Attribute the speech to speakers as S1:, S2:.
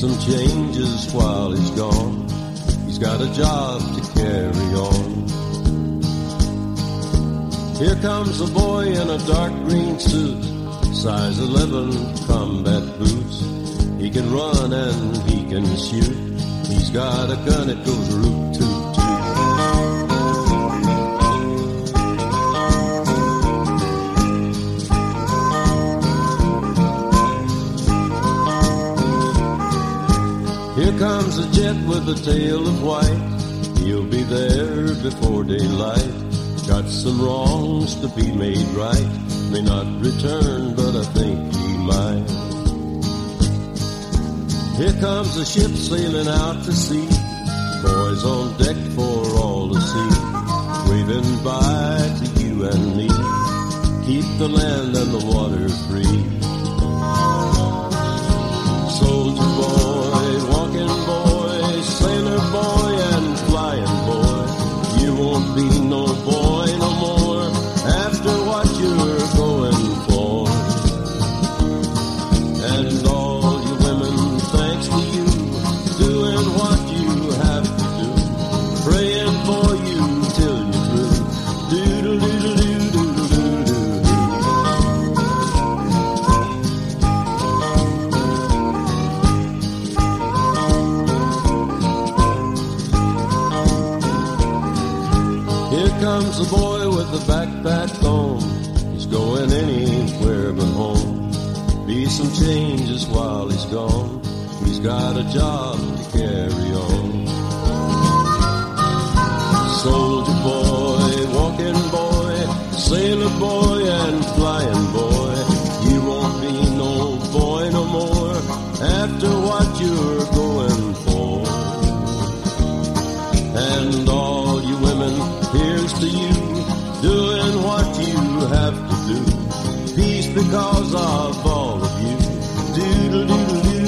S1: some changes while he's gone. He's got a job to carry on. Here comes a boy in a dark green suit, size 11 combat boots. He can run and he can shoot. He's got a gun that goes root toot toot. Here comes a jet with a tail of white. He'll be there before daylight. Got some wrongs to be made right. May not return, but I think he might. Here comes a ship sailing out to sea. Boys on deck for all to see. Waving bye to you and me. Keep the land and the water free. Soldier boy, walking boy, sailor boy and flying boy. You won't be no boy no more after what you're going for. And all you women, thanks to you, doing what you have to do, praying for you till you're through. Doodle-doodle-doo-doodle-doo-doo. Here comes a boy with a backpack on. He's going anywhere but home. Be some changes while he's gone. He's got a job to carry on. Soldier boy, walking boy, sailor boy and flying boy. You won't be no boy no more after what you're going for. And all you women, here's to you, doing what you have to do. Peace because of all of you. Doodle doodle doodle.